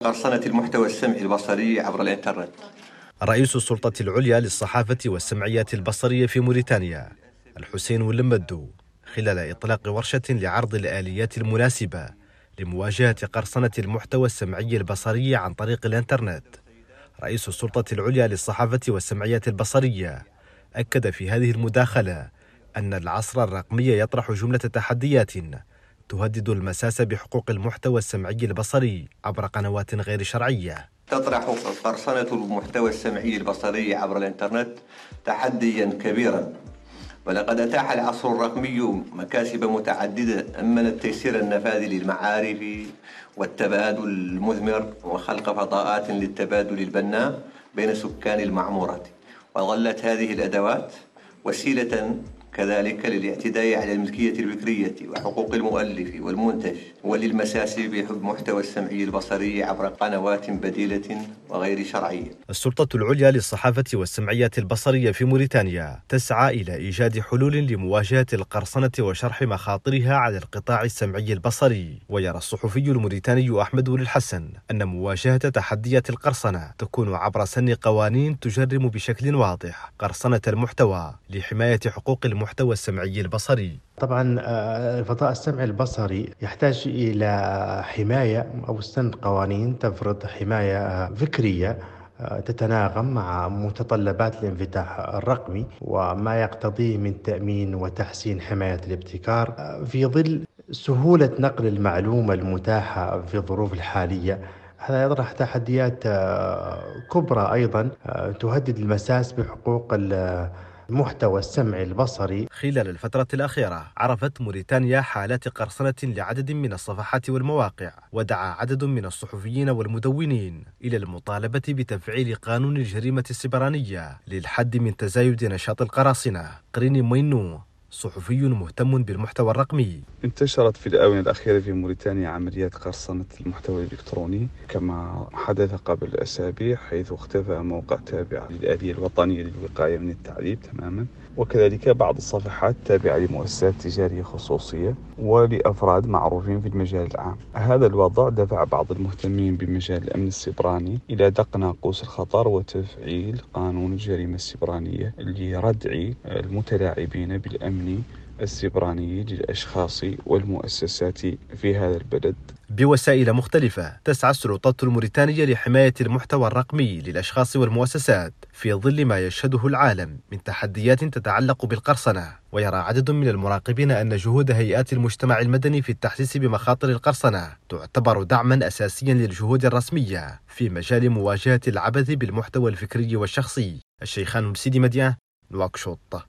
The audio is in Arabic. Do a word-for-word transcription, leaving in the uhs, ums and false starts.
قرصنة المحتوى السمعي البصري عبر الإنترنت. رئيس السلطة العليا للصحافة والسمعيات البصرية في موريتانيا الحسين ولمدو خلال إطلاق ورشة لعرض الآليات المناسبة لمواجهة قرصنة المحتوى السمعي البصري عن طريق الإنترنت. رئيس السلطة العليا للصحافة والسمعيات البصرية أكد في هذه المداخلة أن العصر الرقمي يطرح جملة تحديات تهدد المساس بحقوق المحتوى السمعي البصري عبر قنوات غير شرعية. تطرح قرصنة المحتوى السمعي البصري عبر الإنترنت تحديا كبيرا، ولقد أتاح العصر الرقمي مكاسب متعددة أمنت تيسير النفاذ للمعارف والتبادل المثمر وخلق فضاءات للتبادل البناء بين سكان المعمورات، وظلت هذه الأدوات وسيلة كذلك للاعتداء على الملكية الفكرية وحقوق المؤلف والمنتج وللمساس بالمحتوى السمعي البصري عبر قنوات بديلة وغير شرعية. السلطة العليا للصحافة والسمعيات البصرية في موريتانيا تسعى إلى إيجاد حلول لمواجهة القرصنة وشرح مخاطرها على القطاع السمعي البصري. ويرى الصحفي الموريتاني أحمد الحسن أن مواجهة تحديات القرصنة تكون عبر سن قوانين تجرم بشكل واضح قرصنة المحتوى لحماية حقوق المحتوى المحتوى السمعي البصري. طبعا الفضاء السمعي البصري يحتاج إلى حماية أو سن قوانين تفرض حماية فكرية تتناغم مع متطلبات الانفتاح الرقمي وما يقتضيه من تأمين وتحسين حماية الابتكار في ظل سهولة نقل المعلومة المتاحة في الظروف الحالية. هذا يطرح تحديات كبرى أيضا تهدد المساس بحقوق المحتوى السمعي البصري. خلال الفترة الأخيرة عرفت موريتانيا حالات قرصنة لعدد من الصفحات والمواقع، ودعا عدد من الصحفيين والمدونين إلى المطالبة بتفعيل قانون الجريمة السبرانية للحد من تزايد نشاط القراصنة. قريني مينو صحفي مهتم بالمحتوى الرقمي. انتشرت في الآونة الأخيرة في موريتانيا عمليات قرصنة المحتوى الإلكتروني كما حدث قبل أسابيع، حيث اختفى موقع تابع للآلية الوطنية للوقاية من التعذيب تماما، وكذلك بعض الصفحات تابعة لمؤسسات تجارية خصوصية ولأفراد معروفين في المجال العام. هذا الوضع دفع بعض المهتمين بمجال الأمن السيبراني إلى دق ناقوس الخطر وتفعيل قانون الجريمة السيبرانية لردع المتلاعبين بالأمن السيبراني للأشخاص والمؤسسات في هذا البلد. بوسائل مختلفة تسعى السلطات الموريتانية لحماية المحتوى الرقمي للأشخاص والمؤسسات في ظل ما يشهده العالم من تحديات تتعلق بالقرصنة. ويرى عدد من المراقبين أن جهود هيئات المجتمع المدني في التحسيس بمخاطر القرصنة تعتبر دعما أساسيا للجهود الرسمية في مجال مواجهة العبث بالمحتوى الفكري والشخصي. الشيخان سيدي مديان، نواكشوط.